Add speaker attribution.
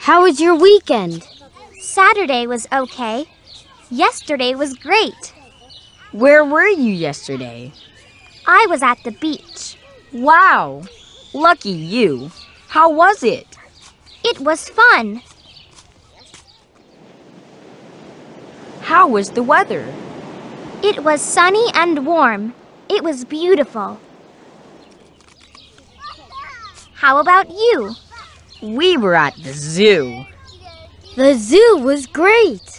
Speaker 1: How was your weekend?
Speaker 2: Saturday was okay. Yesterday was great.
Speaker 3: Where were you yesterday?
Speaker 2: I was at the beach.
Speaker 3: Wow! Lucky you. How was it?
Speaker 2: It was fun.
Speaker 3: How was the weather?
Speaker 2: It was sunny and warm. It was beautiful. How about you?
Speaker 3: We were at the zoo.
Speaker 1: The zoo was great.